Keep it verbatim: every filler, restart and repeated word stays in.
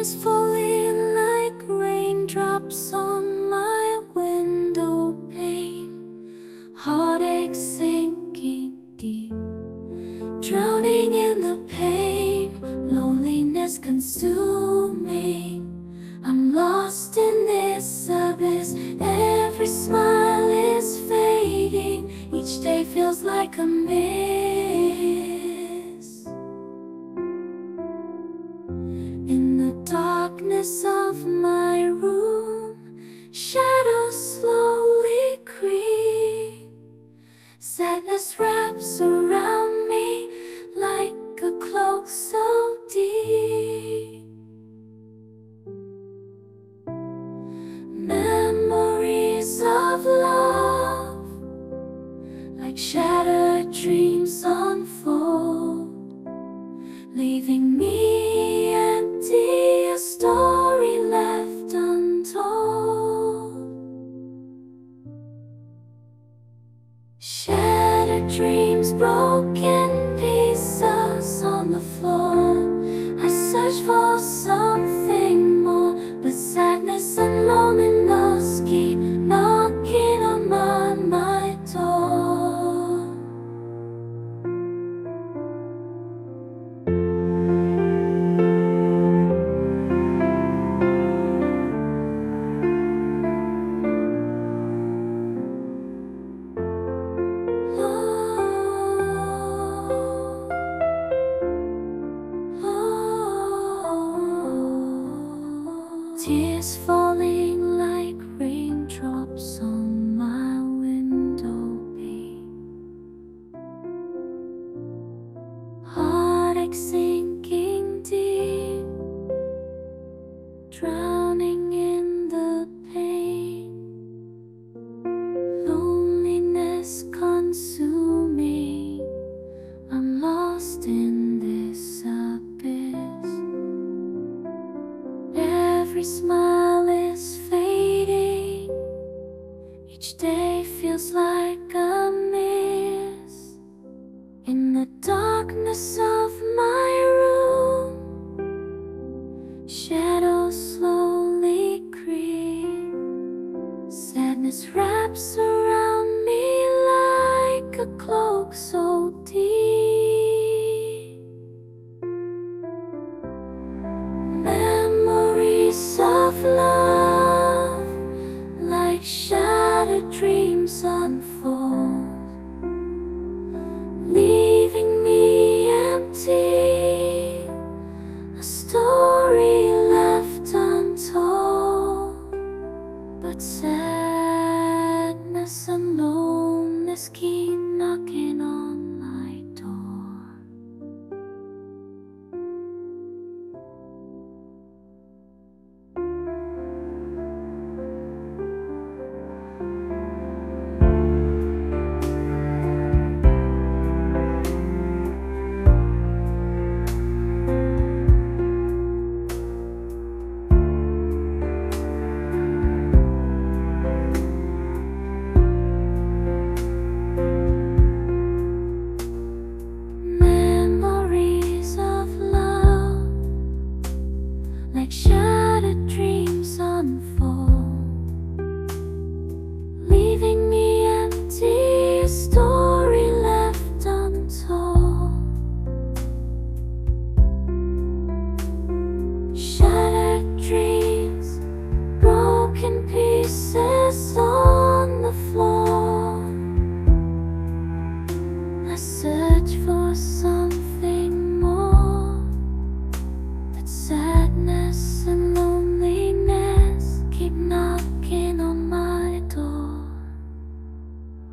Tears falling like raindrops on my window pane. Heartache sinking deep, drowning in the pain. Loneliness consuming. I'm lost in this abyss. Every smile is fading. Each day feels like a miss. In the darkness of my room, shadows slowly creep. Sadness wraps around me like a cloak so deep. Memories of love, like shattered dreams, unfold, leaving me empty, a story left untold. Shattered dreams, broken pieces on the floor. I search for something more, but sadness and loneliness keep knocking on my, my door. Tears falling like raindrops on my window pane. Heartache sinking deep, drowning in the pain. Loneliness consuming. I'm lost in this abyss. Every smile is fading. Each day feels like a miss. In the darkness of my room, shadows slowly creep. Sadness wraps around me like a cloak so deep. Memories of love, like shattered dreams, unfold, leaving me empty, a story left untold. But sadness and loneliness keep knocking